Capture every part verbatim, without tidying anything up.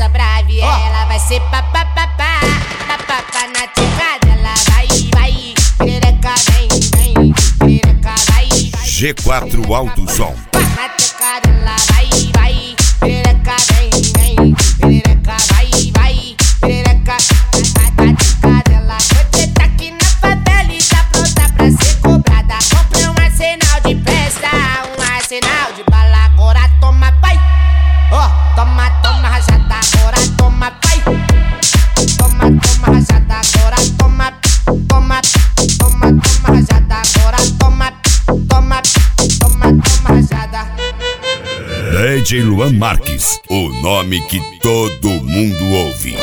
essa pra viela, vai ser papapá, papapá na tcheca dela, vai, vai, perereca vem, vem, perereca vai, vai. G quatro Alto Som. Na tcheca dela, vai, vai, perereca vem, vem, perereca vai, vai, perereca na tcheca dela. Você tá aqui na favela e tá pronta pra ser cobrada. Comprei um arsenal de peça, um arsenal de bala, agora toma, pai. Ó, oh, toma, toma rajada, agora toma, pai. Toma, toma rajada, agora toma, toma, toma, toma rajada, agora toma, toma, toma, toma rajada. D J Luan Marques, o nome que todo mundo ouve.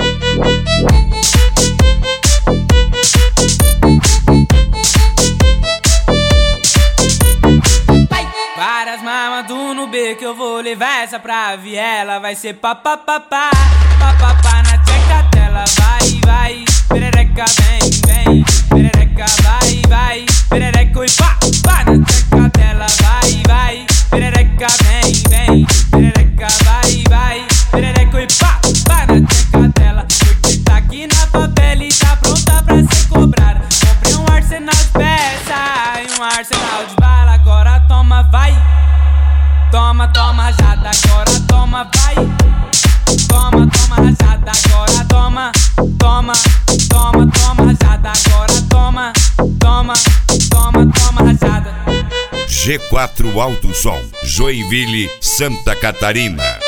Várias mamadu no B que eu vou levar essa pra viela, vai ser papapá, papapá na tcheca dela, vai, vai, perereca vem, vem, perereca vai, vai, perereca e pá, pá na tcheca dela, vai, vai, perereca vem, vem, perereca vai, vai, perereca e pá, pá na tcheca dela, porque tá aqui na favela e tá pronta pra ser cobrada. Comprei um arsenal de peça e um arsenal de bala, agora toma, vai. Toma, toma rajada, agora toma, vai. Toma, toma rajada, agora toma. Toma, toma, toma rajada, agora toma. Toma, toma, toma rajada. G quatro Alto Som, Joinville, Santa Catarina.